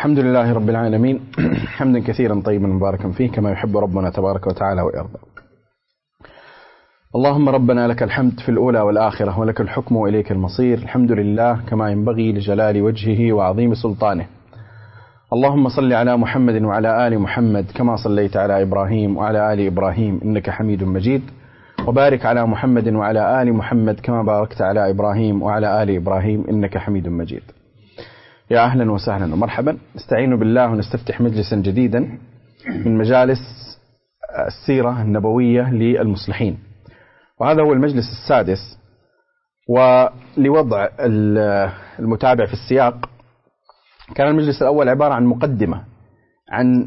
الحمد لله رب العالمين حمدا كثيرا طيبا مباركا فيه كما يحب ربنا تبارك وتعالى ويرضى. اللهم ربنا لك الحمد في الأولى والآخرة ولك الحكم وإليك المصير. الحمد لله كما ينبغي لجلال وجهه وعظيم سلطانه. اللهم صل على محمد وعلى آل محمد كما صليت على إبراهيم وعلى آل إبراهيم إنك حميد مجيد، وبارك على محمد وعلى آل محمد كما باركت على إبراهيم وعلى آل إبراهيم إنك حميد مجيد. يا أهلا وسهلا ومرحبا. نستعين بالله ونستفتح مجلسا جديدا من مجالس السيرة النبوية للمصلحين، وهذا هو المجلس السادس. ولوضع المتابع في السياق، كان المجلس الأول عبارة عن مقدمة عن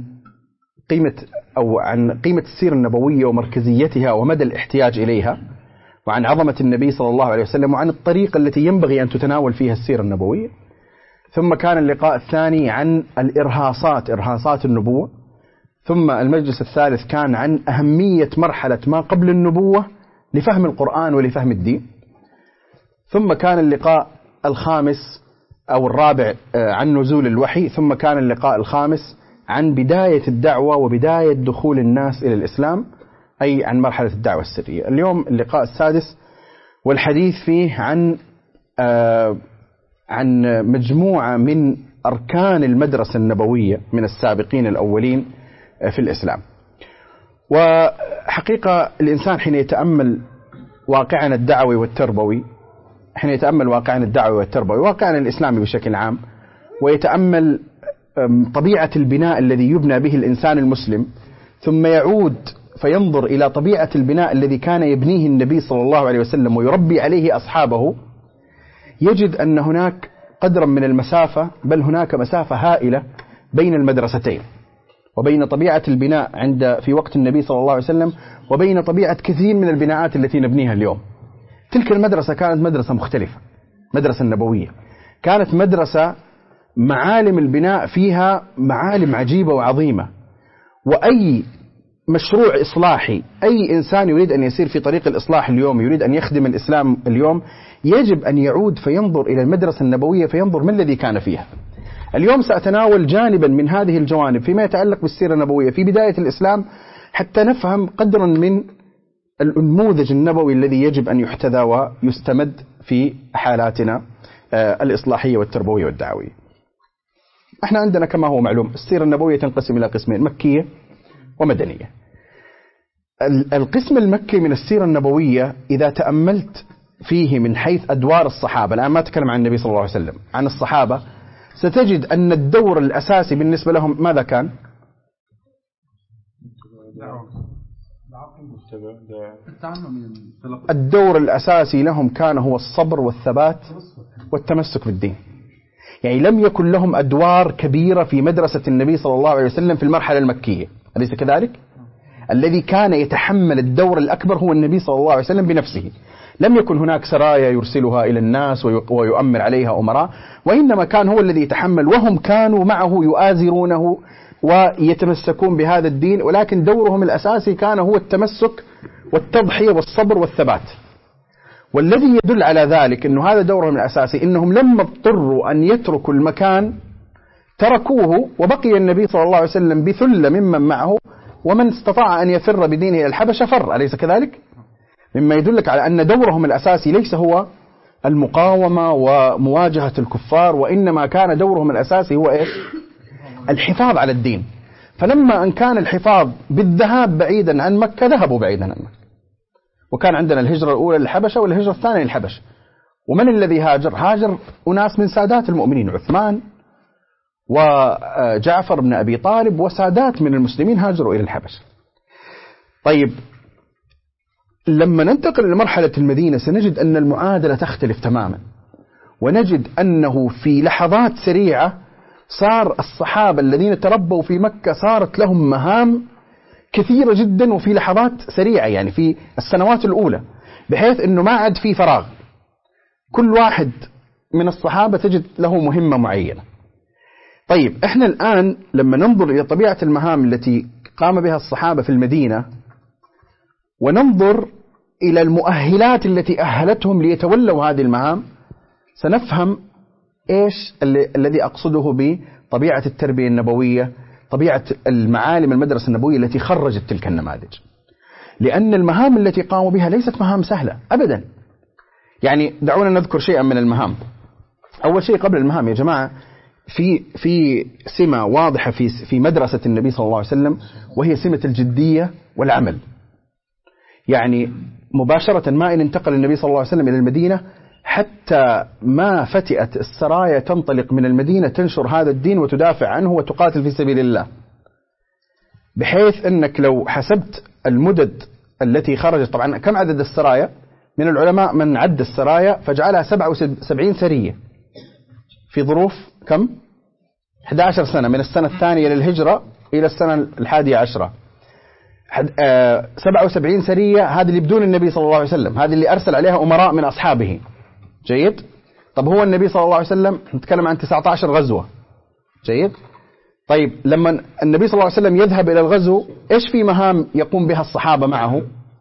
قيمة السيرة النبوية ومركزيتها ومدى الاحتياج إليها، وعن عظمة النبي صلى الله عليه وسلم، وعن الطريقة التي ينبغي أن تتناول فيها السيرة النبوية. ثم كان اللقاء الثاني عن إرهاصات النبوة. ثم المجلس الثالث كان عن أهمية مرحلة ما قبل النبوة لفهم القرآن ولفهم الدين. ثم كان اللقاء الخامس أو الرابع عن نزول الوحي. ثم كان اللقاء الخامس عن بداية الدعوة وبداية دخول الناس إلى الإسلام، أي عن مرحلة الدعوة السرية. اليوم اللقاء السادس والحديث فيه عن مجموعة من أركان المدرسة النبوية من السابقين الأولين في الإسلام. وحقيقة الإنسان حين يتأمل واقعنا الدعوي والتربوي، واقعنا الإسلامي بشكل عام، ويتأمل طبيعة البناء الذي يبنى به الإنسان المسلم، ثم يعود فينظر إلى طبيعة البناء الذي كان يبنيه النبي صلى الله عليه وسلم ويربي عليه أصحابه، يجد أن هناك قدرا من المسافة، بل هناك مسافة هائلة بين المدرستين، وبين طبيعة البناء في وقت النبي صلى الله عليه وسلم وبين طبيعة كثير من البناءات التي نبنيها اليوم. تلك المدرسة كانت مدرسة مختلفة، مدرسة النبوية، كانت مدرسة معالم البناء فيها معالم عجيبة وعظيمة. وأي مشروع إصلاحي، أي إنسان يريد أن يسير في طريق الإصلاح اليوم، يريد أن يخدم الإسلام اليوم، يجب أن يعود فينظر إلى المدرسة النبوية، فينظر ما الذي كان فيها. اليوم سأتناول جانبا من هذه الجوانب فيما يتعلق بالسيرة النبوية في بداية الإسلام، حتى نفهم قدرا من النموذج النبوي الذي يجب أن يحتذى ويستمد في حالاتنا الإصلاحية والتربوية والدعوية. احنا عندنا كما هو معلوم السيرة النبوية تنقسم إلى قسمين: مكية ومدنية. القسم المكي من السيرة النبوية إذا تأملت فيه من حيث أدوار الصحابة، الآن ما أتكلم عن النبي صلى الله عليه وسلم، عن الصحابة، ستجد أن الدور الأساسي بالنسبة لهم ماذا كان؟ الدور الأساسي لهم كان هو الصبر والثبات والتمسك بالدين. يعني لم يكن لهم أدوار كبيرة في مدرسة النبي صلى الله عليه وسلم في المرحلة المكية، أليس كذلك؟ الذي كان يتحمل الدور الأكبر هو النبي صلى الله عليه وسلم بنفسه. لم يكن هناك سرايا يرسلها إلى الناس ويؤمر عليها أمراء، وإنما كان هو الذي يتحمل، وهم كانوا معه يؤازرونه ويتمسكون بهذا الدين، ولكن دورهم الأساسي كان هو التمسك والتضحية والصبر والثبات. والذي يدل على ذلك أنه هذا دورهم الأساسي، إنهم لما اضطروا أن يتركوا المكان تركوه، وبقي النبي صلى الله عليه وسلم بثلة ممن معه، ومن استطاع أن يفر بدينه إلى الحبشة فر، أليس كذلك؟ مما يدلك على أن دورهم الأساسي ليس هو المقاومة ومواجهة الكفار، وإنما كان دورهم الأساسي هو إيش؟ الحفاظ على الدين. فلما أن كان الحفاظ بالذهاب بعيدا عن مكة، ذهبوا بعيدا عن مكة. وكان عندنا الهجرة الأولى للحبشة والهجرة الثانية للحبشة. ومن الذي هاجر؟ هاجر أناس من سادات المؤمنين، عثمان وجعفر بن أبي طالب وسادات من المسلمين هاجروا إلى الحبشة. طيب، لما ننتقل لمرحلة المدينة سنجد أن المعادلة تختلف تماما، ونجد أنه في لحظات سريعة صار الصحابة الذين تربوا في مكة صارت لهم مهام كثيرة جدا وفي لحظات سريعة، يعني في السنوات الأولى، بحيث أنه ما عاد في فراغ. كل واحد من الصحابة تجد له مهمة معينة. طيب، احنا الآن لما ننظر إلى طبيعة المهام التي قام بها الصحابة في المدينة، وننظر إلى المؤهلات التي أهلتهم ليتولوا هذه المهام، سنفهم إيش الذي أقصده طبيعة التربية النبوية، طبيعة المعالم المدرسة النبوية التي خرجت تلك النماذج. لأن المهام التي قاموا بها ليست مهام سهلة أبدا. يعني دعونا نذكر شيئا من المهام. أول شيء قبل المهام يا جماعة، في سمة واضحة في مدرسة النبي صلى الله عليه وسلم، وهي سمة الجدية والعمل. يعني مباشرة ما إن انتقل النبي صلى الله عليه وسلم إلى المدينة حتى ما فتئت السرايا تنطلق من المدينة تنشر هذا الدين وتدافع عنه وتقاتل في سبيل الله، بحيث أنك لو حسبت المدد التي خرجت، طبعا كم عدد السرايا؟ من العلماء من عد السرايا فجعلها 77 سرية في ظروف كم؟ 11 سنة، من السنة الثانية للهجرة إلى السنة 11. 77 سرية، هذه اللي بدون النبي صلى الله عليه وسلم، هذه اللي أرسل عليها أمراء من أصحابه. جيد؟ طب هو النبي صلى الله عليه وسلم نتكلم عن 19 غزوة. جيد؟ طيب لما النبي صلى الله عليه وسلم يذهب إلى الغزو، إيش في مهام يقوم بها الصحابة معه؟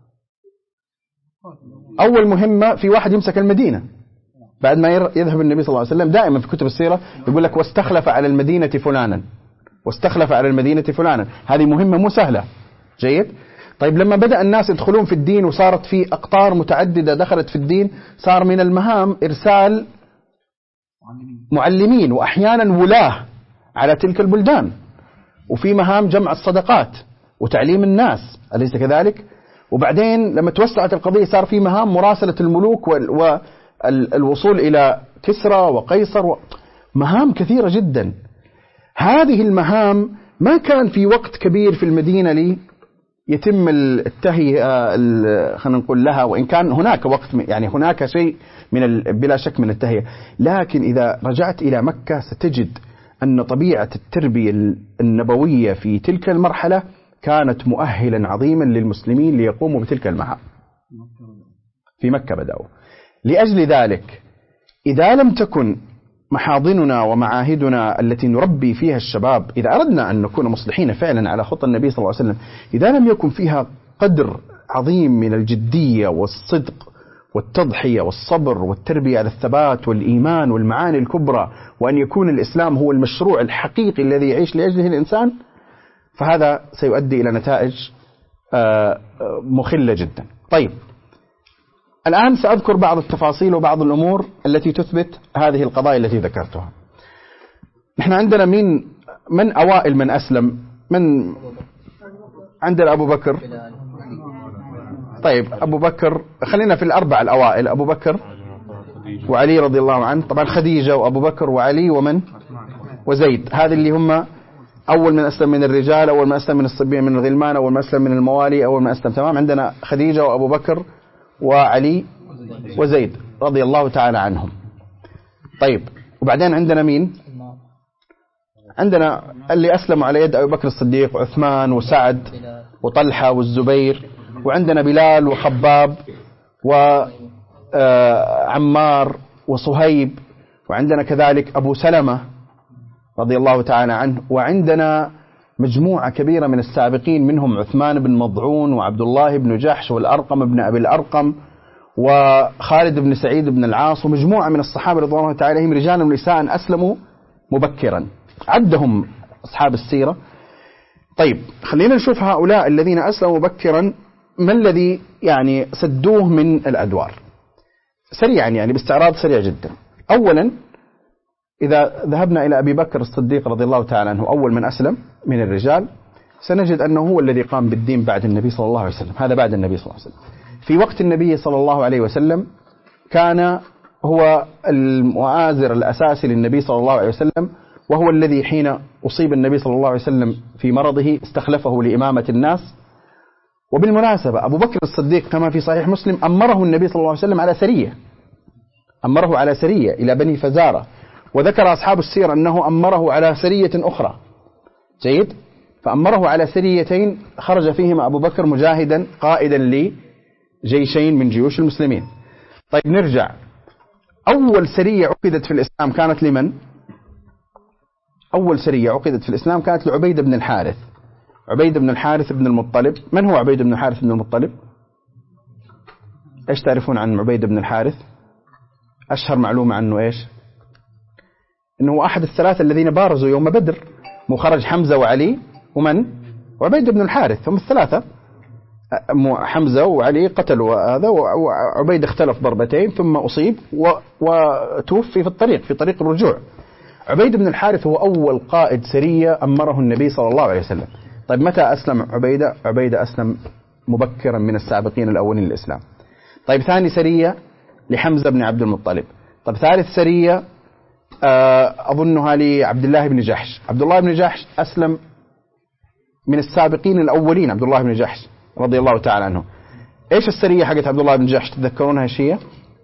أول مهمة في واحد يمسك المدينة. بعد ما يذهب النبي صلى الله عليه وسلم، دائما في كتب السيرة يقول لك واستخلف على المدينة فلانا، واستخلف على المدينة فلانا. هذه مهمة مو سهلة. جيد؟ طيب لما بدأ الناس يدخلون في الدين وصارت في أقطار متعددة دخلت في الدين، صار من المهام إرسال معلمين وأحيانا ولاة على تلك البلدان، وفي مهام جمع الصدقات وتعليم الناس، أليس كذلك؟ وبعدين لما توسعت القضية صار في مهام مراسلة الملوك والوصول إلى كسرى وقيصر مهام كثيرة جدا. هذه المهام ما كان في وقت كبير في المدينة لي يتم التهيئة خلينا نقول لها، وإن كان هناك وقت، يعني هناك شيء بلا شك من التهيئة، لكن إذا رجعت إلى مكة ستجد أن طبيعة التربية النبوية في تلك المرحلة كانت مؤهلا عظيما للمسلمين ليقوموا بتلك المهام. في مكة بدأوا. لأجل ذلك إذا لم تكن محاضننا ومعاهدنا التي نربي فيها الشباب، إذا أردنا أن نكون مصلحين فعلا على خطى النبي صلى الله عليه وسلم، إذا لم يكن فيها قدر عظيم من الجدية والصدق والتضحية والصبر والتربية على الثبات والإيمان والمعاني الكبرى، وأن يكون الإسلام هو المشروع الحقيقي الذي يعيش لأجله الإنسان، فهذا سيؤدي إلى نتائج مخلة جدا. طيب الآن سأذكر بعض التفاصيل وبعض الأمور التي تثبت هذه القضايا التي ذكرتها. نحن عندنا من أوائل من أسلم؟ من عندنا أبو بكر. طيب أبو بكر، خلينا في الأربع الأوائل، أبو بكر وعلي رضي الله عنه، طبعا خديجة وأبو بكر وعلي ومن وزيد، هذه اللي هم أول من أسلم من الرجال، أول من أسلم من الصبيان من الغلمان، أول من أسلم من الموالي، أول من أسلم. تمام؟ عندنا خديجة وأبو بكر وعلي وزيد رضي الله تعالى عنهم. طيب وبعدين عندنا مين؟ عندنا اللي أسلموا على يد أبي بكر الصديق وعثمان وسعد وطلحة والزبير، وعندنا بلال وخباب وعمار وصهيب، وعندنا كذلك أبو سلمة رضي الله تعالى عنه، وعندنا مجموعة كبيرة من السابقين، منهم عثمان بن مضعون وعبد الله بن جحش والأرقم بن أبي الأرقم وخالد بن سعيد بن العاص، ومجموعة من الصحابة رضي الله تعالى عليهم رجال ونساء أسلموا مبكرا، عدهم أصحاب السيرة. طيب خلينا نشوف هؤلاء الذين أسلموا مبكرا ما الذي يعني سدوه من الأدوار سريعا، يعني باستعراض سريع جدا. أولا إذا ذهبنا إلى أبي بكر الصديق رضي الله تعالى عنه أول من أسلم من الرجال، سنجد أنه هو الذي قام بالدين بعد النبي صلى الله عليه وسلم. هذا بعد النبي صلى الله عليه وسلم. في وقت النبي صلى الله عليه وسلم كان هو المؤازر الأساسي للنبي صلى الله عليه وسلم، وهو الذي حين أصيب النبي صلى الله عليه وسلم في مرضه استخلفه لإمامة الناس. وبالمناسبة أبو بكر الصديق كما في صحيح مسلم أمره النبي صلى الله عليه وسلم على سرية، أمره على سرية إلى بني فزارة، وذكر أصحاب السير أنه أمره على سرية أخرى. جيد؟ فأمره على سريتين خرج فيهما أبو بكر مجاهدا قائدا لجيشين من جيوش المسلمين. طيب نرجع، أول سرية عقدت في الإسلام كانت لمن؟ أول سرية عقدت في الإسلام كانت لعبيد بن الحارث. عبيد بن الحارث بن المطلب. من هو عبيد بن الحارث بن المطلب؟ إيش تعرفون عن عبيد بن الحارث؟ أشهر معلومة عنه إيش؟ أنه أحد الثلاثة الذين بارزوا يوم بدر، مخرج حمزة وعلي ومن؟ وعبيد بن الحارث، هم الثلاثة. حمزة وعلي قتلوا هذا، وعبيد اختلف ضربتين ثم أصيب وتوفي في طريق الرجوع. عبيد بن الحارث هو أول قائد سرية أمره النبي صلى الله عليه وسلم. طيب متى أسلم عبيدة؟ عبيدة أسلم مبكرا، من السابقين الأولين للإسلام. طيب ثاني سرية لحمزة بن عبد المطلب. طيب ثالث سرية أظنها لعبد الله بن جحش. عبد الله بن جحش أسلم من السابقين الأولين، عبد الله بن جحش رضي الله تعالى عنه. إيش السرية حقت عبد الله بن جحش تتذكرونها إيش هي؟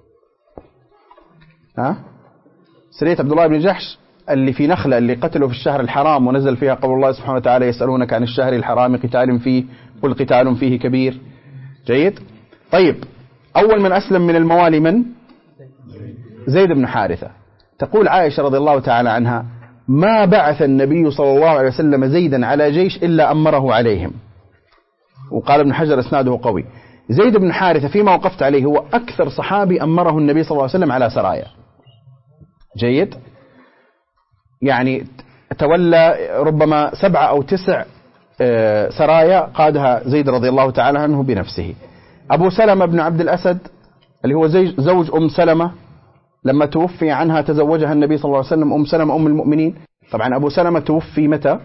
سرية عبد الله بن جحش اللي في نخلة، اللي قتلوا في الشهر الحرام ونزل فيها قول الله سبحانه وتعالى: يسألونك عن الشهر الحرام قتال فيه قل قتال فيه كبير. جيد. طيب أول من أسلم من الموالي من؟ زيد بن حارثة. تقول عائشة رضي الله تعالى عنها: ما بعث النبي صلى الله عليه وسلم زيدا على جيش إلا أمره عليهم. وقال ابن حجر اسناده قوي. زيد بن حارثة فيما وقفت عليه هو أكثر صحابي أمره النبي صلى الله عليه وسلم على سرايا. جيد. يعني تولى ربما 7 أو 9 سرايا قادها زيد رضي الله تعالى عنه بنفسه. أبو سلمة بن عبد الأسد اللي هو زوج أم سلمة، لما توفي عنها تزوجها النبي صلى الله عليه وسلم أم سلمة أم المؤمنين. طبعا أبو سلمة توفي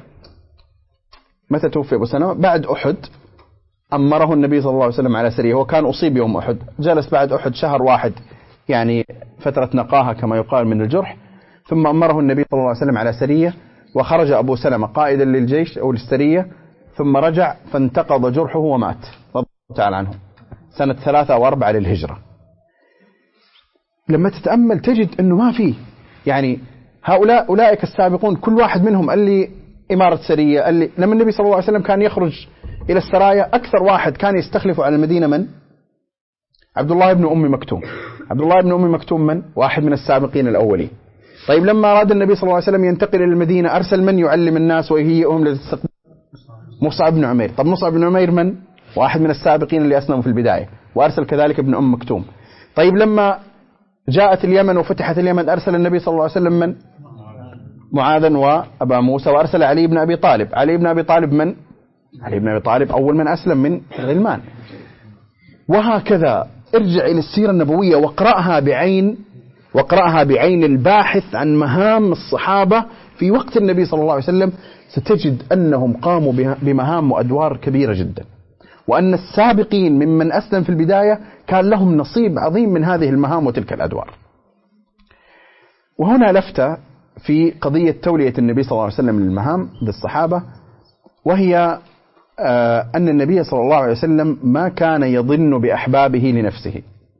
متى توفي أبو سلمة؟ بعد أحد. أمره النبي صلى الله عليه وسلم على سرية، هو كان أصيب يوم أحد، جلس بعد أحد شهر واحد، يعني فترة نقاهة كما يقال من الجرح، ثم أمره النبي صلى الله عليه وسلم على سرية، وخرج أبو سلمة قائدا للجيش أو للسرية، ثم رجع فانتقض جرحه ومات رضي الله تعالى عنه سنة 3 أو 4 للهجرة. لما تتأمل تجد أنه ما فيه، يعني أولئك السابقون كل واحد منهم قال لي إمارة سرية، قال لي لما النبي صلى الله عليه وسلم كان يخرج إلى السرايا أكثر واحد كان يستخلف على المدينة من؟ عبد الله بن أم مكتوم. عبد الله بن أم مكتوم من؟ واحد من السابقين الأولين. طيب لما أراد النبي صلى الله عليه وسلم ينتقل إلى المدينة أرسل من يعلم الناس ويهيئهم للاستقبال؟ مصعب بن عمير. طب مصعب بن عمير من؟ واحد من السابقين اللي أسلموا في البداية، وأرسل كذلك ابن أم مكتوم. طيب لما جاءت اليمن وفتحت اليمن أرسل النبي صلى الله عليه وسلم من؟ معاذا وأبا موسى، وأرسل علي بن أبي طالب. علي بن أبي طالب من؟ علي بن أبي طالب أول من أسلم من غلمان. وهكذا ارجع إلى السيرة النبوية واقرأها بعين الباحث عن مهام الصحابة في وقت النبي صلى الله عليه وسلم، ستجد أنهم قاموا بمهام وأدوار كبيرة جدا، وأن السابقين ممن أسلم في البداية كان لهم نصيب عظيم من هذه المهام وتلك الأدوار. وهنا لفتة في قضية تولية النبي صلى الله عليه وسلم للمهام للصحابة، وهي أن النبي صلى الله عليه وسلم ما كان يظن بأحبابه لنفسه.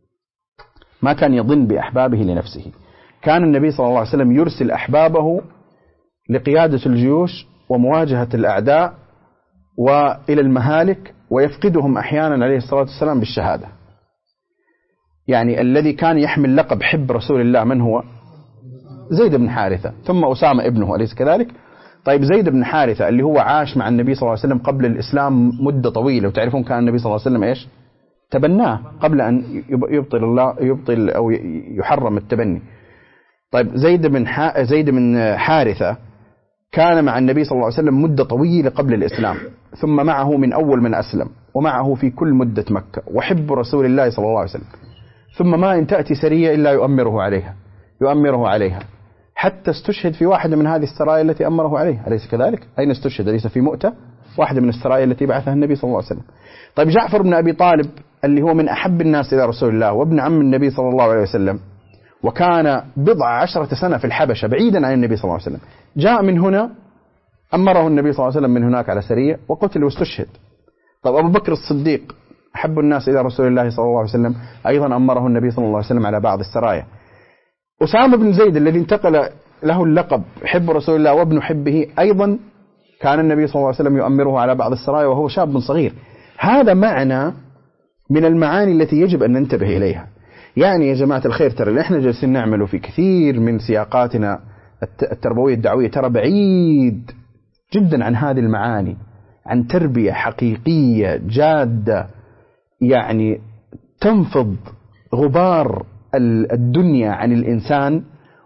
ما كان يظن بأحبابه لنفسه. كان النبي صلى الله عليه وسلم يرسل أحبابه لقيادة الجيوش ومواجهة الأعداء وإلى المهالك، ويفقدهم أحيانا عليه الصلاة والسلام بالشهادة. يعني الذي كان يحمل لقب حب رسول الله من هو؟ زيد بن حارثة، ثم أسامة ابنه، أليس كذلك؟ طيب زيد بن حارثة اللي هو عاش مع النبي صلى الله عليه وسلم قبل الإسلام مدة طويلة، وتعرفون كان النبي صلى الله عليه وسلم إيش؟ تبناه قبل أن يبطل أو يحرم التبني. طيب زيد بن حارثة كان مع النبي صلى الله عليه وسلم مدة طويلة قبل الإسلام، ثم معه من أول من أسلم، ومعه في كل مدة مكة، وحب رسول الله صلى الله عليه وسلم. ثم ما إن تأتي سرية إلا يؤمره عليها حتى استشهد في واحدة من هذه السرايا التي أمره عليها، أليس كذلك؟ أين استشهد؟ أليس في مؤتة؟ واحدة من السرايا التي بعثها النبي صلى الله عليه وسلم. طيب جعفر بن أبي طالب اللي هو من أحب الناس إلى رسول الله وابن عم النبي صلى الله عليه وسلم، وكان 10 سنة في الحبشة بعيدا عن النبي صلى الله عليه وسلم، جاء من هنا أمره النبي صلى الله عليه وسلم من هناك على سرية وقتل واستشهد. طيب أبو بكر الصديق أحب الناس إلى رسول الله صلى الله عليه وسلم، أيضا أمره النبي صلى الله عليه وسلم على بعض السرايا. أسامة بن زيد الذي انتقل له اللقب حب رسول الله وابن حبه، أيضا كان النبي صلى الله عليه وسلم يؤمره على بعض السرايا وهو شاب صغير. هذا معنى من المعاني التي يجب أن ننتبه إليها. يعني يا جماعة الخير، ترى اللي احنا جالسين نعمله في كثير من سياقاتنا التربوية الدعوية ترى بعيد جدا عن هذه المعاني، عن تربية حقيقية جادة، يعني تنفض غبار الدنيا عن الإنسان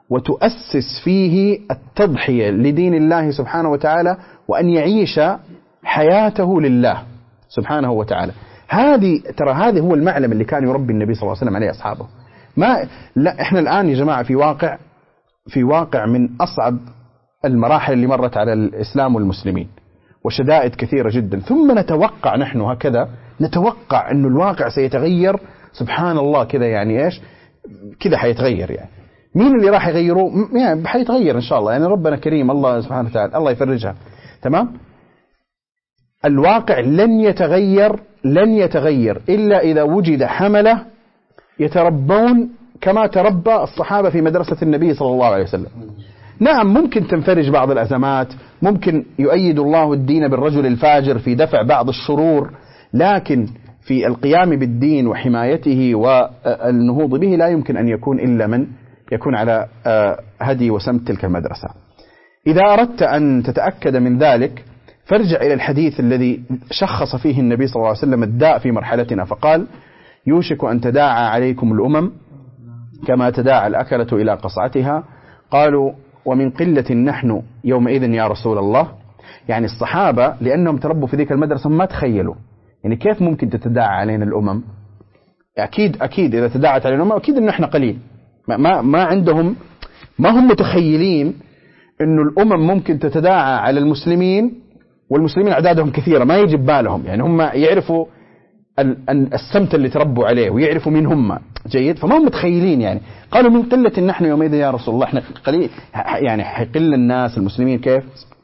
وتؤسس فيه التضحية لدين الله سبحانه وتعالى، وأن يعيش حياته لله سبحانه وتعالى. هذه هو المعلم اللي كان يربي النبي صلى الله عليه وسلم عليه أصحابه. لا إحنا الآن يا جماعة في واقع من أصعب المراحل اللي مرت على الإسلام والمسلمين، وشدائد كثيرة جدا، ثم نتوقع نحن هكذا، نتوقع أن الواقع سيتغير سبحان الله كذا، يعني إيش كذا حيتغير. يعني مين اللي راح يغيره؟ يعني حيتغير إن شاء الله، يعني ربنا كريم، الله سبحانه وتعالى الله يفرجها. تمام. الواقع لن يتغير إلا إذا وجد حملة يتربون كما تربى الصحابة في مدرسة النبي صلى الله عليه وسلم. نعم ممكن تنفرج بعض الأزمات، ممكن يؤيد الله الدين بالرجل الفاجر في دفع بعض الشرور، لكن في القيام بالدين وحمايته والنهوض به لا يمكن أن يكون إلا من يكون على هدي وسمت تلك المدرسة. إذا أردت أن تتأكد من ذلك فارجع إلى الحديث الذي شخص فيه النبي صلى الله عليه وسلم الداء في مرحلتنا، فقال: يوشك أن تداعى عليكم الأمم كما تداعى الأكلة إلى قصعتها. قالوا: ومن قلة نحن يومئذ يا رسول الله. يعني الصحابة لأنهم تربوا في ذيك المدرسة ما تخيلوا يعني كيف ممكن تتداعى علينا الأمم. أكيد إذا تداعت علينا الأمم أكيد إن إحنا قليل، ما عندهم، ما هم متخيلين إنه الأمم ممكن تتداعى على المسلمين، والمسلمين أعدادهم كثيرة، ما يجب بالهم. يعني هم يعرفوا السمت اللي تربوا عليه ويعرفوا مين هم جيد، فما هم متخيلين. يعني قالوا: من قلة نحن يومئذ يا رسول الله، احنا قليل، يعني حيقل الناس المسلمين كيف؟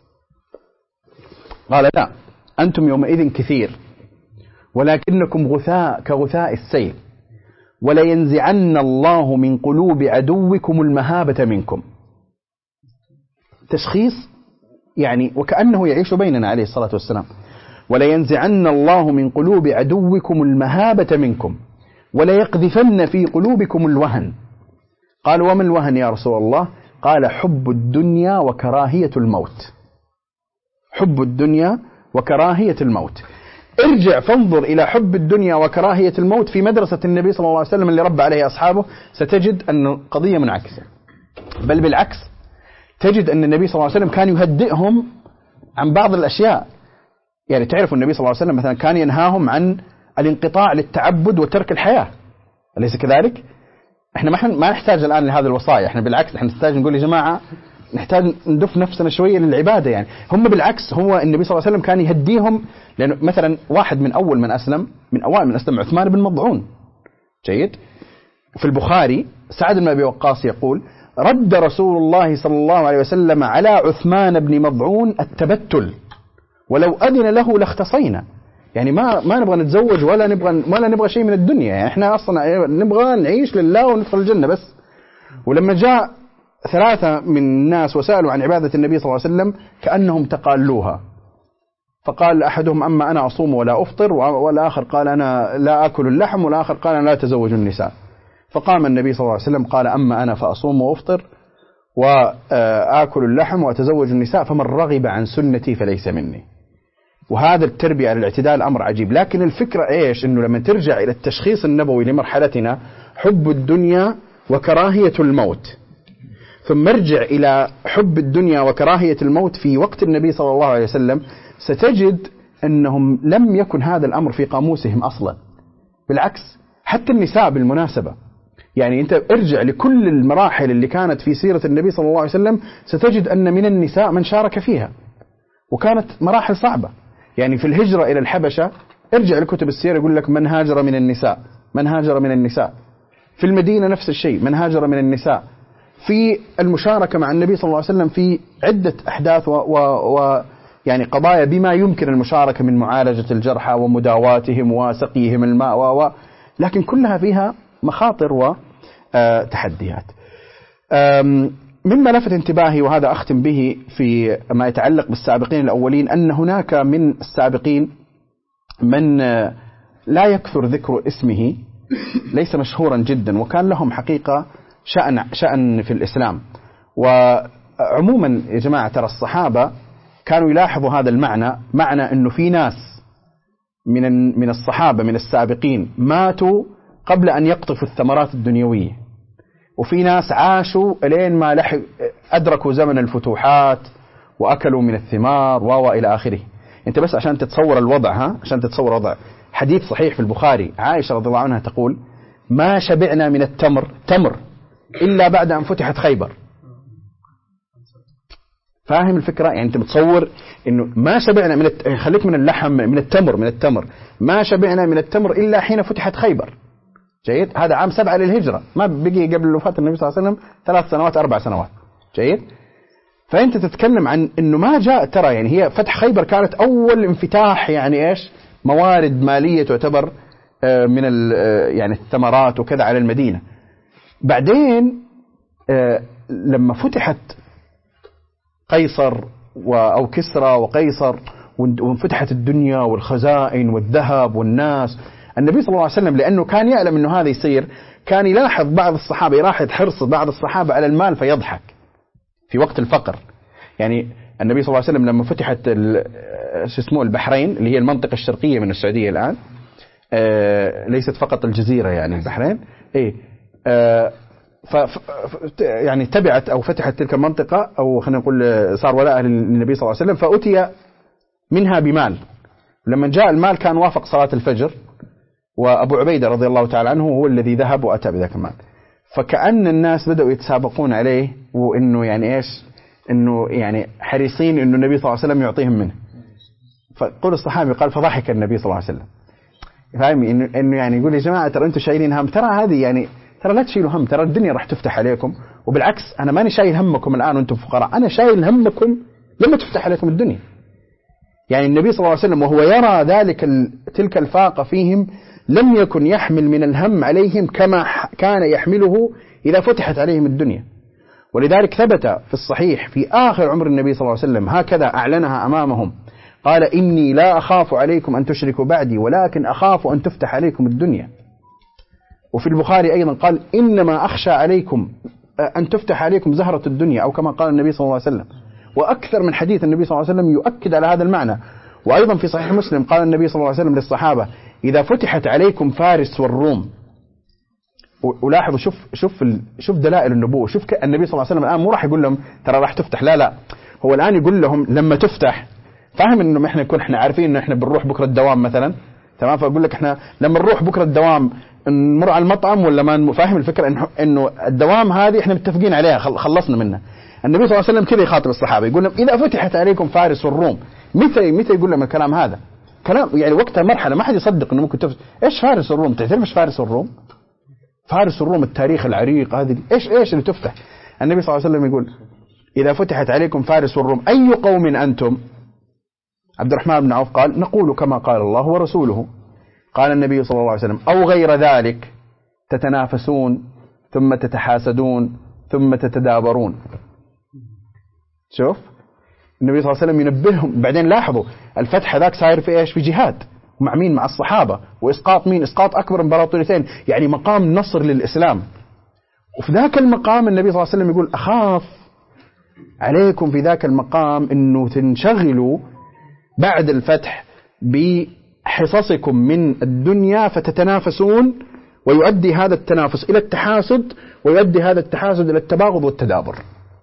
قال: لا، أنتم يومئذ كثير ولكنكم غثاء كغثاء السيل، ولينزعن الله من قلوب عدوكم المهابة منكم. تشخيص يعني وكأنه يعيش بيننا عليه الصلاة والسلام. ولينزعن الله من قلوب عدوكم المهابة منكم وليقذفن في قلوبكم الوهن. قال: وما الوهن يا رسول الله؟ قال: حب الدنيا وكراهية الموت. حب الدنيا وكراهية الموت. ارجع فانظر إلى حب الدنيا وكراهية الموت في مدرسة النبي صلى الله عليه وسلم اللي ربى عليه أصحابه، ستجد أن القضية منعكسة، بل بالعكس تجد أن النبي صلى الله عليه وسلم كان يهدئهم عن بعض الأشياء. يعني تعرف النبي صلى الله عليه وسلم مثلا كان ينهاهم عن الانقطاع للتعبد وترك الحياة، أليس كذلك؟ احنا ما نحتاج الآن لهذه الوصايا، احنا بالعكس احنا نحتاج نقول يا جماعة نحتاج ندف نفسنا شوية للعبادة. يعني هم بالعكس، هو النبي صلى الله عليه وسلم كان يهديهم، لأنه مثلا واحد من أوائل من أسلم عثمان بن مضعون جيد. في البخاري سعد بن أبي وقاص يقول: رد رسول الله صلى الله عليه وسلم على عثمان بن مضعون التبتل، ولو أذن له لاختصينا. يعني ما نبغى نتزوج ولا نبغى شيء من الدنيا، يعني احنا أصلا نبغى نعيش لله وندخل الجنة بس. ولما جاء 3 من الناس وسألوا عن عبادة النبي صلى الله عليه وسلم كأنهم تقالوها، فقال أحدهم: أما أنا أصوم ولا أفطر، والآخر قال: أنا لا أكل اللحم، والآخر قال: أنا لا أتزوج النساء. فقام النبي صلى الله عليه وسلم قال: أما أنا فأصوم وأفطر وآكل اللحم وأتزوج النساء، فمن رغب عن سنتي فليس مني. وهذا التربية على الاعتدال أمر عجيب. لكن الفكرة إيش؟ إنه لما ترجع إلى التشخيص النبوي لمرحلتنا، حب الدنيا وكراهية الموت، ثم ارجع إلى حب الدنيا وكراهية الموت في وقت النبي صلى الله عليه وسلم، ستجد أنهم لم يكن هذا الأمر في قاموسهم أصلا. بالعكس، حتى النساء بالمناسبة، يعني أنت ارجع لكل المراحل اللي كانت في سيرة النبي صلى الله عليه وسلم، ستجد أن من النساء من شارك فيها، وكانت مراحل صعبة. يعني في الهجرة إلى الحبشة ارجع لكتب السيرة يقول لك من هاجر من النساء، من هاجر من النساء. في المدينة نفس الشيء، من هاجر من النساء. في المشاركة مع النبي صلى الله عليه وسلم في عدة أحداث يعني قضايا بما يمكن المشاركة من معالجة الجرحى ومداواتهم وسقيهم الماء لكن كلها فيها مخاطر وتحديات. مما لفت انتباهي، وهذا أختم به في ما يتعلق بالسابقين الأولين، أن هناك من السابقين من لا يكثر ذكر اسمه، ليس مشهورا جدا، وكان لهم حقيقة شأن في الإسلام. وعموما يا جماعة ترى الصحابة كانوا يلاحظوا هذا المعنى، معنى أنه في ناس من الصحابة من السابقين ماتوا قبل أن يقطفوا الثمرات الدنيوية. وفي ناس عاشوا لين ما أدركوا زمن الفتوحات وأكلوا من الثمار إلى آخره. أنت بس عشان تتصور الوضع، عشان تتصور وضع حديث صحيح في البخاري، عائشة رضي الله عنها تقول: ما شبعنا من تمر إلا بعد أن فتحت خيبر. فاهم الفكرة؟ يعني أنت متصور إنه ما شبعنا خليك من اللحم، من التمر ما شبعنا من التمر إلا حين فتحت خيبر. جيد؟ هذا عام 7 للهجرة، ما بقي قبل وفاة النبي صلى الله عليه وسلم 3 سنوات 4 سنوات. جيد؟ فأنت تتكلم عن إنه ما جاء، ترى يعني هي فتح خيبر كانت أول انفتاح، يعني إيش، موارد مالية تعتبر من يعني الثمرات وكذا على المدينة. بعدين لما فتحت قيصر أو كسرى وقيصر وانفتحت الدنيا والخزائن والذهب والناس، النبي صلى الله عليه وسلم لأنه كان يعلم أنه هذا يصير، كان يلاحظ بعض الصحابة، يلاحظ حرص بعض الصحابة على المال فيضحك في وقت الفقر. يعني النبي صلى الله عليه وسلم لما فتحت البحرين، اللي هي المنطقة الشرقية من السعودية الآن، ليست فقط الجزيرة يعني البحرين، يعني تبعت أو فتحت تلك المنطقة، أو خلينا نقول صار ولاء للنبي صلى الله عليه وسلم، فأتي منها بمال. لما جاء المال كان وافق صلاة الفجر، وأبو عبيدة رضي الله تعالى عنه هو الذي ذهب وأتى بذاك المال. فكأن الناس بدأوا يتسابقون عليه، وإنه يعني إيش، إنه يعني حريصين إنه النبي صلى الله عليه وسلم يعطيهم منه. فقول الصحابي قال: فضحك النبي صلى الله عليه وسلم. فاهم إنه يعني يقول: يا جماعة ترى أنتم شايلين هم، ترى هذه يعني ترى لا تشيلوا هم، ترى الدنيا راح تفتح عليكم، وبالعكس أنا ماني شايل همكم الآن وأنتم فقراء، أنا شايل همكم لما تفتح عليكم الدنيا. يعني النبي صلى الله عليه وسلم وهو يرى تلك الفاقة فيهم لم يكن يحمل من الهم عليهم كما كان يحمله إذا فتحت عليهم الدنيا. ولذلك ثبت في الصحيح في آخر عمر النبي صلى الله عليه وسلم هكذا أعلنها أمامهم، قال: إني لا أخاف عليكم أن تشركوا بعدي، ولكن أخاف أن تفتح عليكم الدنيا. وفي البخاري أيضا قال: إنما أخشى عليكم أن تفتح عليكم زهرة الدنيا، أو كما قال النبي صلى الله عليه وسلم. وأكثر من حديث النبي صلى الله عليه وسلم يؤكد على هذا المعنى. وأيضا في صحيح مسلم قال النبي صلى الله عليه وسلم للصحابة: إذا فتحت عليكم فارس والروم. ولاحظوا، شوف دلائل النبوة. شوف النبي صلى الله عليه وسلم الآن مو راح يقول لهم ترى راح تفتح، لا هو الآن يقول لهم لما تفتح. فاهم إنه إحنا عارفين إنه إحنا بنروح بكرة الدوام مثلا، تمام؟ فأقول لك إحنا لما نروح بكرة الدوام نمر على المطعم ولا ما، فاهم الفكرة؟ إنه الدوام هذه إحنا متفقين عليها، خلصنا منها. النبي صلى الله عليه وسلم كذا يخاطب الصحابة، يقول لهم: إذا فتحت عليكم فارس والروم. متى يقول لهم الكلام هذا؟ كلام يعني وقتها مرحلة ما حد يصدق إنه ممكن تفتح. إيش فارس والروم؟ تعرف إيش فارس والروم؟ فارس والروم التاريخ العريق هذه، إيش اللي تفتح؟ النبي صلى الله عليه وسلم يقول: إذا فتحت عليكم فارس والروم أي قوم أنتم؟ عبد الرحمن بن عوف قال: نقول كما قال الله ورسوله. قال النبي صلى الله عليه وسلم: أو غير ذلك، تتنافسون ثم تتحاسدون ثم تتدابرون. شوف النبي صلى الله عليه وسلم ينبههم. بعدين لاحظوا الفتح ذاك صاير في إيش؟ في جهاد، ومع مين؟ مع الصحابة، وإسقاط مين؟ إسقاط أكبر إمبراطوريتين، يعني مقام نصر للإسلام. وفي ذاك المقام النبي صلى الله عليه وسلم يقول: أخاف عليكم في ذاك المقام إنه تنشغلوا بعد الفتح بحصصكم من الدنيا فتتنافسون، ويؤدي هذا التنافس إلى التحاسد، ويؤدي هذا التحاسد إلى التباغض والتدابر.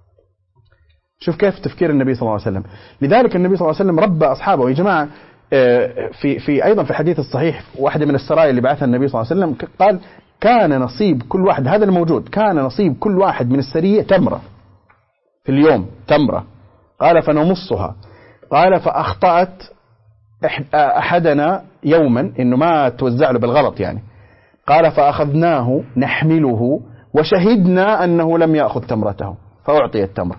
شوف كيف تفكير النبي صلى الله عليه وسلم. لذلك النبي صلى الله عليه وسلم ربى أصحابه. يا جماعة في أيضا في الحديث الصحيح، واحدة من السرايا اللي بعثها النبي صلى الله عليه وسلم قال: كان نصيب كل واحد، هذا الموجود، كان نصيب كل واحد من السرية تمرة في اليوم، تمرة. قال: فنمصها. قال: فأخطأت أحدنا يوما، إنه ما توزع له بالغلط يعني. قال: فأخذناه نحمله وشهدنا أنه لم يأخذ تمرته فأعطي التمرة.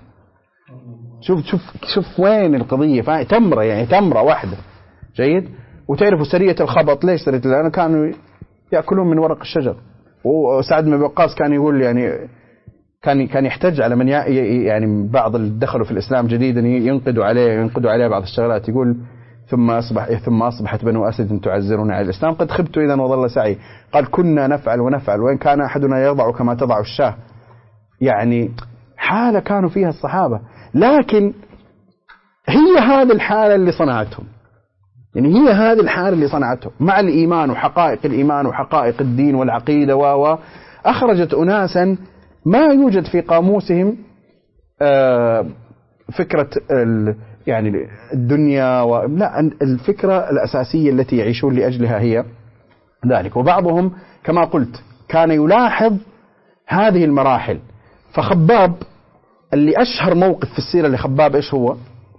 شوف وين القضية. تمرة يعني تمرة واحدة. جيد. وتعرفوا سرية الخبط ليش سرية؟ لأنه كانوا يأكلون من ورق الشجر. وسعد بن وقاص كان يقول يعني كان يحتج على من يعني بعض اللي دخلوا في الإسلام جديدا ينقدوا عليه بعض الشغلات. يقول: ثم أصبحت بنو أسد تعزرون على الإسلام، قد خبت إذا وظل سعي. قال: كنا نفعل ونفعل، وإن كان أحدنا يضع كما تضع الشاة. يعني حالة كانوا فيها الصحابة، لكن هي هذه الحالة اللي صنعتهم. يعني هي هذه الحالة اللي صنعتهم مع الإيمان وحقائق الإيمان وحقائق الدين والعقيدة أخرجت أناسا ما يوجد في قاموسهم فكرة يعني الدنيا لا، الفكرة الأساسية التي يعيشون لأجلها هي ذلك. وبعضهم كما قلت كان يلاحظ هذه المراحل. فخباب اللي أشهر موقف في السيرة لخباب إيش هو؟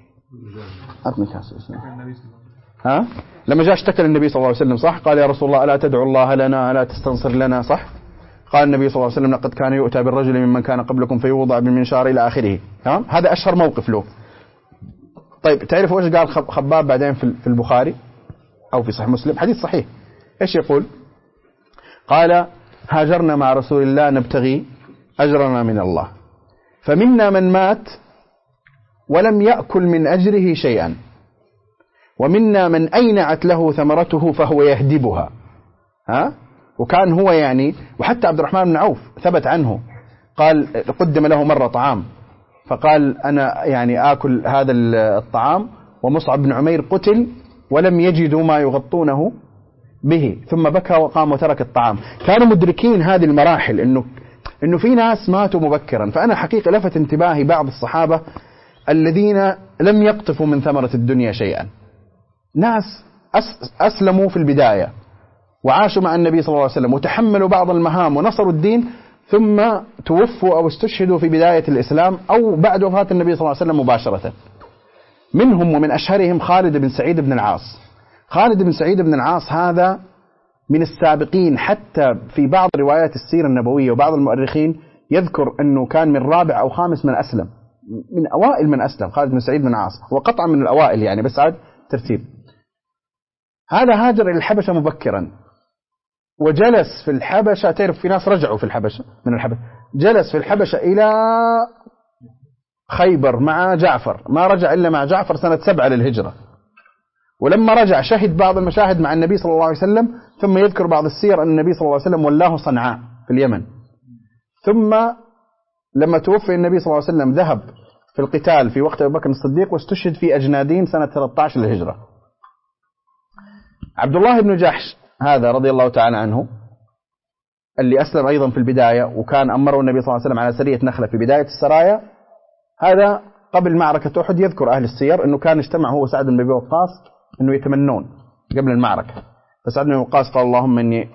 لما جاء اشتكى النبي صلى الله عليه وسلم، صح؟ قال يا رسول الله ألا تدعو الله لنا ألا تستنصر لنا، صح؟ قال النبي صلى الله عليه وسلم لقد كان يؤتى بالرجل ممن كان قبلكم فيوضع بالمنشار إلى آخره. هذا أشهر موقف له. طيب تعرفوا إيش قال خباب بعدين في البخاري أو في صحيح مسلم، حديث صحيح، إيش يقول؟ قال هاجرنا مع رسول الله نبتغي أجرنا من الله، فمنا من مات ولم يأكل من أجره شيئا، ومنا من أينعت له ثمرته فهو يهدبها. وكان هو يعني، وحتى عبد الرحمن بن عوف ثبت عنه قال قدم له مرة طعام فقال أنا يعني آكل هذا الطعام، ومصعب بن عمير قتل ولم يجدوا ما يغطونه به، ثم بكى وقام وترك الطعام. كانوا مدركين هذه المراحل إنه في ناس ماتوا مبكرا. فأنا حقيقة لفت انتباهي بعض الصحابة الذين لم يقطفوا من ثمرة الدنيا شيئا، ناس أسلموا في البداية وعاشوا مع النبي صلى الله عليه وسلم وتحملوا بعض المهام ونصروا الدين، ثم توفوا أو استشهدوا في بداية الإسلام أو بعد وفاة النبي صلى الله عليه وسلم مباشرة. منهم ومن أشهرهم خالد بن سعيد بن العاص. خالد بن سعيد بن العاص هذا من السابقين، حتى في بعض روايات السيرة النبوية وبعض المؤرخين يذكر أنه كان من رابع أو خامس من أسلم، من أوائل من أسلم. خالد بن سعيد بن العاص وقطعا من الأوائل يعني، بس عاد ترتيب. هذا هاجر إلى الحبشة مبكرا وجلس في الحبشة. تعرف في ناس رجعوا في الحبشة من الحبشة، جلس في الحبشة إلى خيبر مع جعفر، ما رجع إلا مع جعفر سنة 7 للهجرة. ولما رجع شهد بعض المشاهد مع النبي صلى الله عليه وسلم. ثم يذكر بعض السير أن النبي صلى الله عليه وسلم ولاه صنعاء في اليمن. ثم لما توفي النبي صلى الله عليه وسلم ذهب في القتال في وقت أبي بكر الصديق واستشهد في أجنادين سنة 13 للهجرة. عبد الله بن جحش هذا رضي الله تعالى عنه اللي أسلم أيضا في البداية، وكان أمره النبي صلى الله عليه وسلم على سرية نخلة في بداية السرايا. هذا قبل معركة أحد يذكر أهل السير أنه كان اجتمع هو سعد بن أبي وقاص أنه يتمنون قبل المعركة. فسعد بن وقاص قال اللهم إني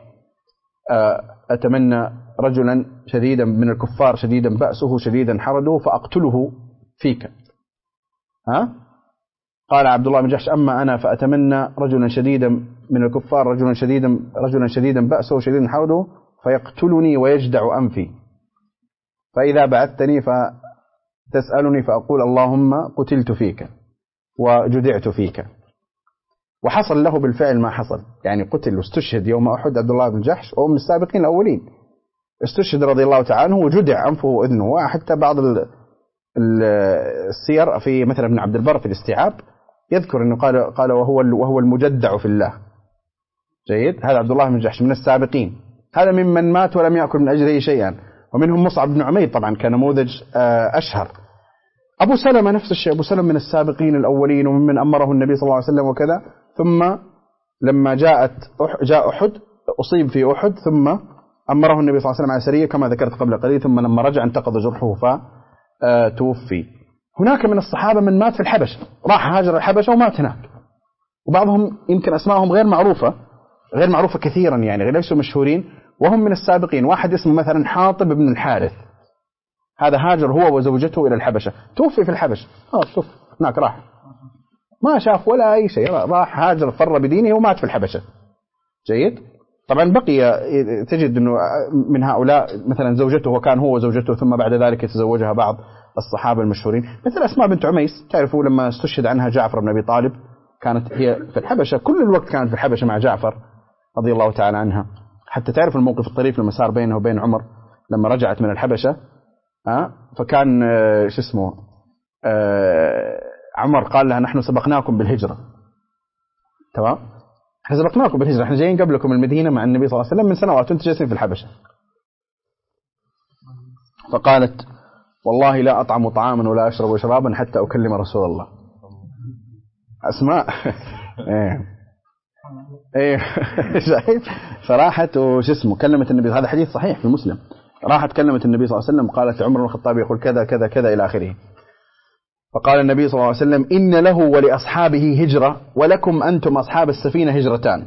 أتمنى رجلا شديدا من الكفار شديدا بأسه شديدا حرده فأقتله فيك. قال عبد الله بن جحش أما أنا فأتمنى رجلا شديدا من الكفار رجلا شديدا بأسه شديدا حرده فيقتلني ويجدع أنفي، فإذا بعثتني فتسألني فأقول اللهم قتلت فيك وجدعت فيك. وحصل له بالفعل ما حصل، يعني قتل واستشهد يوم أحد عبد الله بن جحش، وهو من السابقين الأولين. استشهد رضي الله تعالى عنه وجدع أنفه وأذنه. وحتى بعض السير في مثلا ابن عبد البر في الاستيعاب يذكر أنه قال وهو المجدع في الله. جيد. هذا عبد الله بن جحش من السابقين، هذا ممن مات ولم يأكل من أجره شيئا. ومنهم مصعب بن عمير طبعا كان نموذج أشهر. أبو سلمة نفس الشيء، أبو سلمة من السابقين الأولين وممن أمره النبي صلى الله عليه وسلم وكذا. ثم لما جاء أحد أصيب في أحد، ثم أمره النبي صلى الله عليه وسلم على سرية كما ذكرت قبل قليل، ثم لما رجع انتقض جرحه فتوفي. هناك من الصحابة من مات في الحبشة، راح هاجر الحبشة ومات هناك. وبعضهم يمكن أسمائهم غير معروفة كثيرا، يعني ليسوا مشهورين، وهم من السابقين. واحد اسمه مثلا حاطب بن الحارث، هذا هاجر هو وزوجته إلى الحبشة، توفي في الحبشة. شوف هناك راح ما شاف ولا أي شيء، راح هاجر فر بدينه ومات في الحبشة. جيد. طبعا بقي تجد أنه من هؤلاء مثلا زوجته، وكان هو وزوجته ثم بعد ذلك يتزوجها بعض الصحابة المشهورين، مثل أسماء بنت عميس. تعرفوا لما استشهد عنها جعفر بن أبي طالب كانت هي في الحبشة، كل الوقت كانت في الحبشة مع جعفر رضي الله تعالى عنها. حتى تعرف الموقف الطريف لما صار بينه وبين عمر لما رجعت من الحبشة، فكان عمر قال لها نحن سبقناكم بالهجرة. تمام، احنا سبقناكم بالهجرة، احنا جايين قبلكم المدينة مع النبي صلى الله عليه وسلم من سنوات وانتم جالسين في الحبشة. فقالت والله لا أطعم طعاما ولا أشرب شرابا حتى أكلم رسول الله. أسماء ايه شايف، فراحت كلمت النبي. هذا حديث صحيح في مسلم. راحت كلمت النبي صلى الله عليه وسلم قالت عمر بن الخطاب يقول كذا كذا كذا إلى آخره. فقال النبي صلى الله عليه وسلم إن له ولأصحابه هجرة ولكم أنتم أصحاب السفينة هجرتان.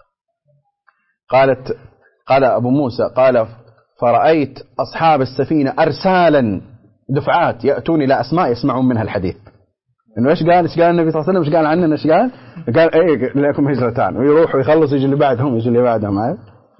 قال أبو موسى قال فرأيت أصحاب السفينة أرسالا دفعات يأتون إلى أسماء يسمعون منها الحديث. إنه إيش قال النبي صلى الله عليه وسلم؟ إيش قال عننا؟ إيش قال إيه لكم هجرتان، ويروحوا يخلص يجي اللي بعدهم يجي اللي بعدهم.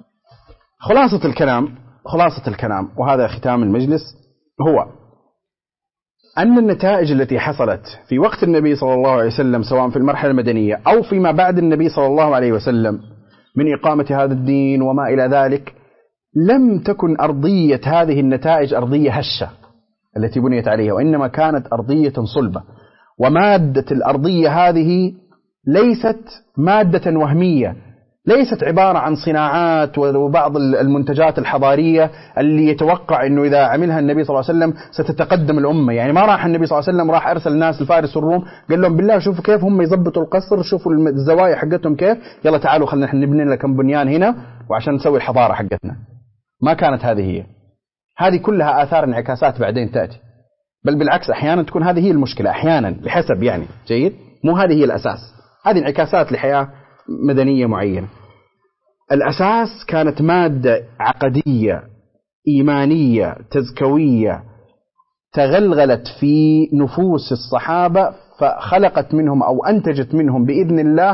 خلاصة الكلام وهذا ختام المجلس هو أن النتائج التي حصلت في وقت النبي صلى الله عليه وسلم سواء في المرحلة المدنية أو فيما بعد النبي صلى الله عليه وسلم من إقامة هذا الدين وما إلى ذلك، لم تكن أرضية هذه النتائج أرضية هشة التي بنيت عليها، وإنما كانت أرضية صلبة. ومادة الأرضية هذه ليست مادة وهمية، ليست عبارة عن صناعات وبعض المنتجات الحضارية اللي يتوقع أنه إذا عملها النبي صلى الله عليه وسلم ستتقدم الأمة. يعني ما راح النبي صلى الله عليه وسلم راح أرسل الناس الفارس والروم قال لهم بالله شوفوا كيف هم يضبطوا القصر، شوفوا الزوايا حقتهم كيف، يلا تعالوا خلينا نبني لكم بنيان هنا وعشان نسوي الحضارة حقتنا. ما كانت هذه هي. هذه كلها آثار انعكاسات بعدين تأتي، بل بالعكس أحيانا تكون هذه هي المشكلة، أحيانا بحسب يعني جيد، مو هذه هي الأساس. هذه انعكاسات لحياة مدنية معينة. الأساس كانت مادة عقدية إيمانية تزكوية تغلغلت في نفوس الصحابة، فخلقت منهم أو أنتجت منهم بإذن الله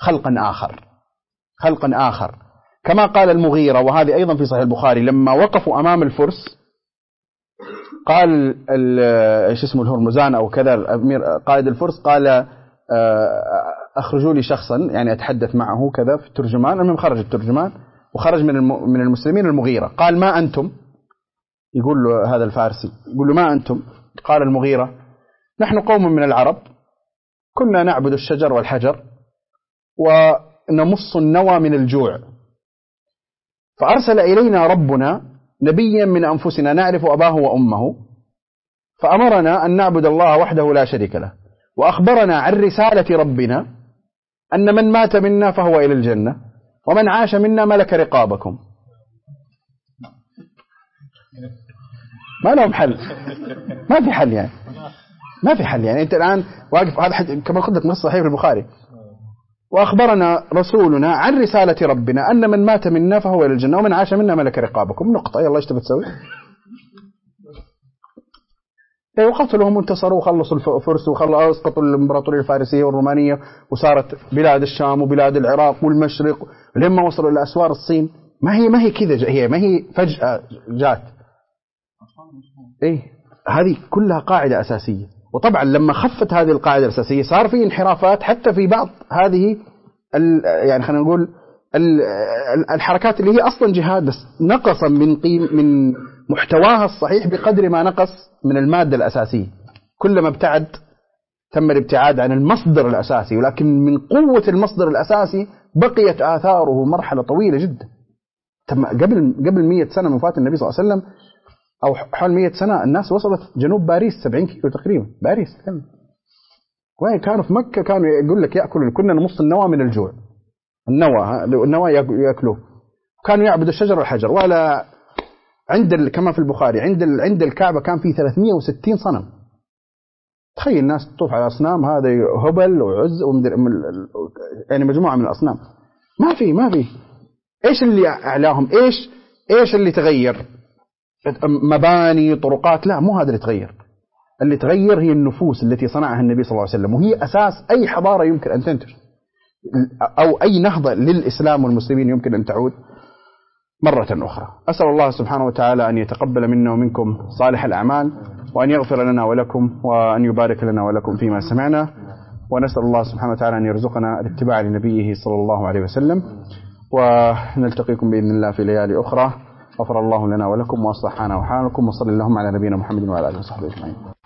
خلقا آخر. كما قال المغيرة، وهذه أيضا في صحيح البخاري، لما وقفوا أمام الفرس قال اسمه الهرمزان أو كذا قائد الفرس قال أخرجوا لي شخصا يعني أتحدث معه كذا في الترجمان. المهم خرج الترجمان وخرج من المسلمين المغيرة. قال ما أنتم؟ يقول له هذا الفارسي، يقول له ما أنتم؟ قال المغيرة نحن قوم من العرب كنا نعبد الشجر والحجر ونمص النوى من الجوع، فأرسل إلينا ربنا نبيا من أنفسنا نعرف أباه وأمه، فأمرنا أن نعبد الله وحده لا شريك له، وأخبرنا عن رسالة ربنا أن من مات منا فهو إلى الجنة ومن عاش منا ملك رقابكم. ما لهم حل، ما في حل يعني، ما في حل يعني. أنت الآن واقف هذا كما قلت لك نص صحيح في البخاري، وأخبرنا رسولنا عن رسالة ربنا أن من مات منا فهو إلى الجنة ومن عاش منا ملك رقابكم. نقطة. يلا إيش تبي تسوي؟ وقتلهم وانتصروا وخلصوا الفرس واسقطوا الإمبراطورية الفارسية والرومانية، وصارت بلاد الشام وبلاد العراق والمشرق لما وصلوا إلى أسوار الصين. ما هي كذا، هي ما هي فجأة جات. هذه كلها قاعدة أساسية. وطبعا لما خفت هذه القاعدة الأساسية صار في انحرافات حتى في بعض هذه يعني خلينا نقول الحركات اللي هي أصلا جهاد، بس نقص من محتواها الصحيح بقدر ما نقص من المادة الأساسية. كلما ابتعد تم الابتعاد عن المصدر الأساسي، ولكن من قوة المصدر الأساسي بقيت آثاره مرحلة طويلة جدا. قبل 100 سنة من وفاة النبي صلى الله عليه وسلم أو حول 100 سنة الناس وصلت جنوب باريس 70 كيلو تقريبا. باريس وين كانوا في مكة كانوا يقول لك يأكلوا، كنا نمص النوى من الجوع. النوى يأكلوه. كانوا يعبدوا الشجر والحجر. ولا كما في البخاري عند الكعبة كان في 360 صنم. تخيل الناس تطوف على أصنام، هذا هبل وعز يعني مجموعة من الأصنام. ما في إيش اللي أعلاهم؟ إيش اللي تغير؟ مباني طرقات؟ لا، مو هذا اللي تغير. اللي تغير هي النفوس التي صنعها النبي صلى الله عليه وسلم، وهي أساس أي حضارة يمكن أن تنتج، أو أي نهضة للإسلام والمسلمين يمكن أن تعود مرة أخرى. أسأل الله سبحانه وتعالى أن يتقبل منا ومنكم صالح الأعمال، وأن يغفر لنا ولكم، وأن يبارك لنا ولكم فيما سمعنا. ونسأل الله سبحانه وتعالى أن يرزقنا الاتباع لنبيه صلى الله عليه وسلم. ونلتقيكم بإذن الله في ليالي أخرى. غفر الله لنا ولكم وأصلح حالنا وحالكم، وصلى اللهم على نبينا محمد وعلى آله وصحبه أجمعين.